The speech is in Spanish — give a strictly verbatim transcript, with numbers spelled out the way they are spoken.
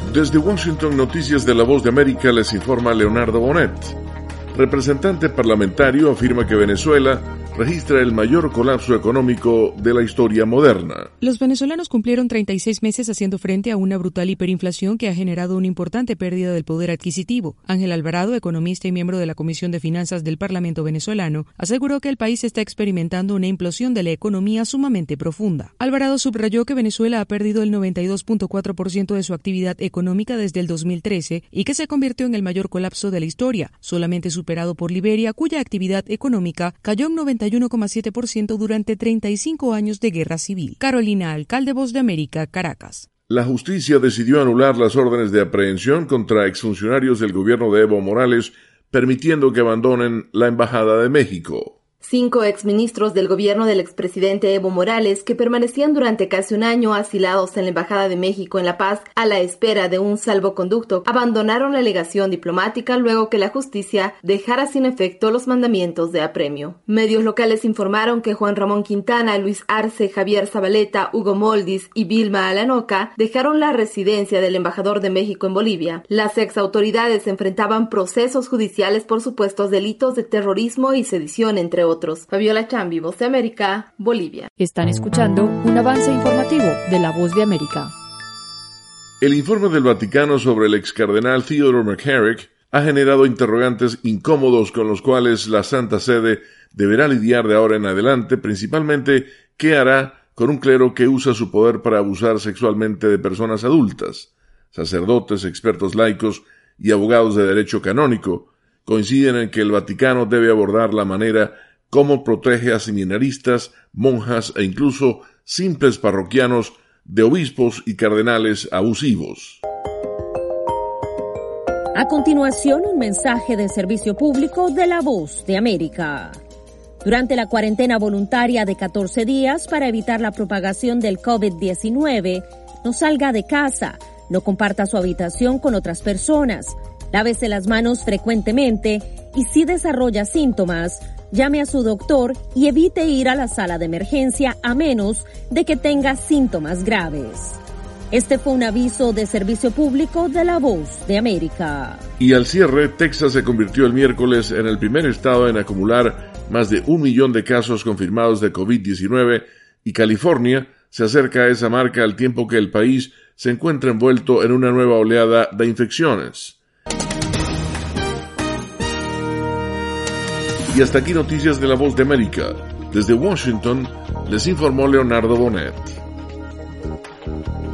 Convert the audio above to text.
Desde Washington, Noticias de la Voz de América, les informa Leonardo Bonet. Representante parlamentario afirma que Venezuela registra el mayor colapso económico de la historia moderna. Los venezolanos cumplieron treinta y seis meses haciendo frente a una brutal hiperinflación que ha generado una importante pérdida del poder adquisitivo. Ángel Alvarado, economista y miembro de la Comisión de Finanzas del Parlamento venezolano, aseguró que el país está experimentando una implosión de la economía sumamente profunda. Alvarado subrayó que Venezuela ha perdido el noventa y dos punto cuatro por ciento de su actividad económica desde el dos mil trece y que se convirtió en el mayor colapso de la historia, solamente superado por Liberia, cuya actividad económica cayó en noventa y uno coma siete por ciento durante treinta y cinco años de guerra civil. Carolina Alcalde, Voz de América, Caracas. La justicia decidió anular las órdenes de aprehensión contra exfuncionarios del gobierno de Evo Morales, permitiendo que abandonen la Embajada de México. Cinco exministros del gobierno del expresidente Evo Morales, que permanecían durante casi un año asilados en la Embajada de México en La Paz a la espera de un salvoconducto, abandonaron la legación diplomática luego que la justicia dejara sin efecto los mandamientos de apremio. Medios locales informaron que Juan Ramón Quintana, Luis Arce, Javier Zabaleta, Hugo Moldis y Vilma Alanoca dejaron la residencia del embajador de México en Bolivia. Las ex autoridades enfrentaban procesos judiciales por supuestos delitos de terrorismo y sedición, entre otros. Otros. Fabiola Chambi, Voz de América, Bolivia. Están escuchando un avance informativo de la Voz de América. El informe del Vaticano sobre el ex cardenal Theodore McCarrick ha generado interrogantes incómodos con los cuales la Santa Sede deberá lidiar de ahora en adelante, principalmente qué hará con un clero que usa su poder para abusar sexualmente de personas adultas. Sacerdotes, expertos laicos y abogados de derecho canónico coinciden en que el Vaticano debe abordar la manera cómo protege a seminaristas, monjas e incluso simples parroquianos de obispos y cardenales abusivos. A continuación, un mensaje de servicio público de la Voz de América. Durante la cuarentena voluntaria de catorce días para evitar la propagación del COVID diecinueve, no salga de casa, no comparta su habitación con otras personas, lávese las manos frecuentemente y si desarrolla síntomas, llame a su doctor y evite ir a la sala de emergencia a menos de que tenga síntomas graves. Este fue un aviso de servicio público de la Voz de América. Y al cierre, Texas se convirtió el miércoles en el primer estado en acumular más de un millón de casos confirmados de COVID diecinueve y California se acerca a esa marca al tiempo que el país se encuentra envuelto en una nueva oleada de infecciones. Y hasta aquí Noticias de la Voz de América. Desde Washington, les informó Leonardo Bonet.